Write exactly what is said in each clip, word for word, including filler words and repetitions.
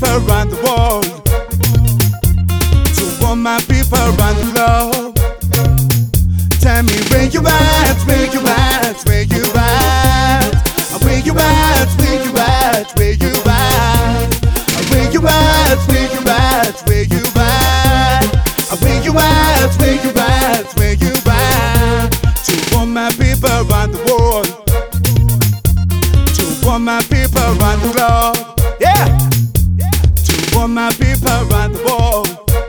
people around the world, to all my people around the globe. Tell me where you at, where you at, where you at, where you at, where you at, where you at, where you at, where you at, where you at, where you at, where you at, where you at. To all my people around the world, to all my people around the globe. Yeah. To all my people around the world,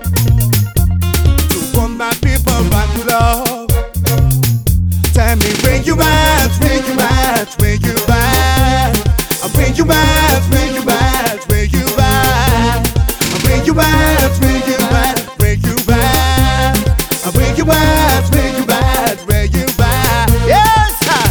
to all my people around the globe. Tell me where you at, where you at, where you at, where you at, where you at, where you at, where you at, where you at, where you at, where you at, where you at, where you at. Yes, sir.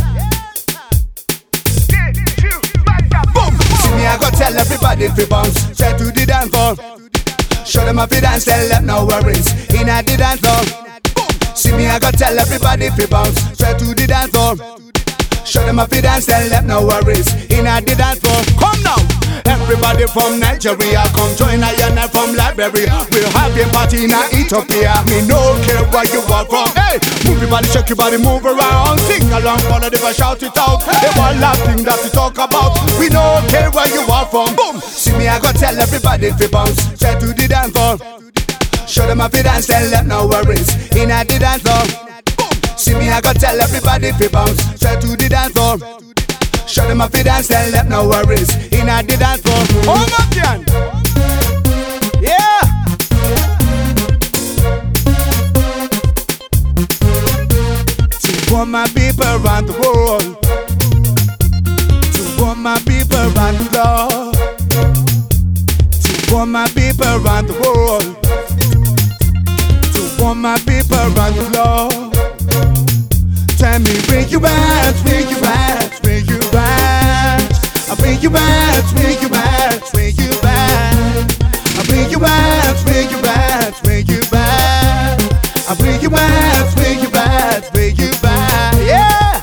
Boom. See me, I go tell everybody to bounce, straight to the dance floor. Show them how to dance, tell them no worries. In a the dance floor. See me, I go tell everybody to bounce, straight to the dance floor. Show them how to dance, tell them no worries. In a the dance floor. Come now. Everybody from Nigeria, come join I and I from Liberia. We're having party in Ethiopia. Me no care where you are from. Hey, move your body, shake your body, move around. Sing along, follow the verse, shout it out. They want laughing that we talk about. We no care where you are from. Boom. See me, I go tell everybody to bounce, straight to the dance floor. Show them how to dance, tell them no worries. In a the dance floor. See me, I go tell everybody to bounce, straight to the dance floor. Show them how to dance, tell them no worries. In a the dance floor. Oh my God. Yeah. To all my people around the world, to all my people around the globe, to all my people around the world, to all my people around the globe. Tell me where you at, where you at, where you at, where you at, where you at, where you at, where you at, where you at, where you at, where you at, where you at, where you at. Yeah.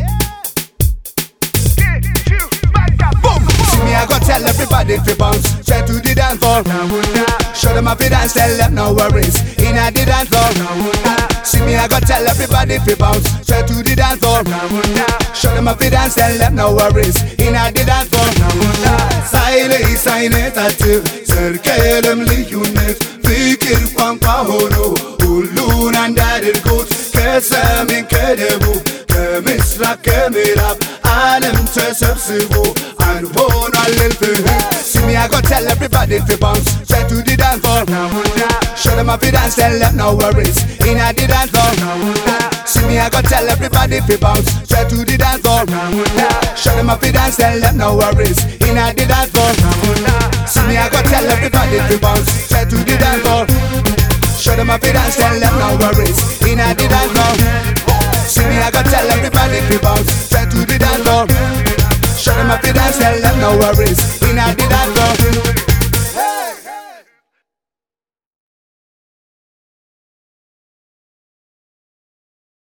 Boom. See me, I go tell everybody to bounce, straight to the dance floor. Show them how to dance, tell them no worries. In a the dance floor. See me, I go tell everybody to bounce, straight to the dance floor. Show them how to dance, tell them no worries. In a the dance floor. Saile isainet ativ, serkelem liyunet, fikir ቋንቋ ሆኖ ሁሉን አንድ አድርጎት ከሰሜን ከደቡብ ከምስራቅ ከምዕራብ ዓለም ተሰብስቦ አንድ ሆኗል እልፍህ። See me, I go tell everybody to bounce, straight to the dance floor. Show them how to dance, tell them no worries. In a the dance floor. See me, I go tell everybody to bounce, straight to the dance floor. Show them how to dance, tell them no worries. In a the dance floor. See me, I go tell everybody to bounce, straight to the dance floor. Show them how to dance, tell them no worries. In a the dance floor. See me, I go tell everybody to bounce, straight to the dance floor. Show them how to dance, tell them no worries. In a the dance floor.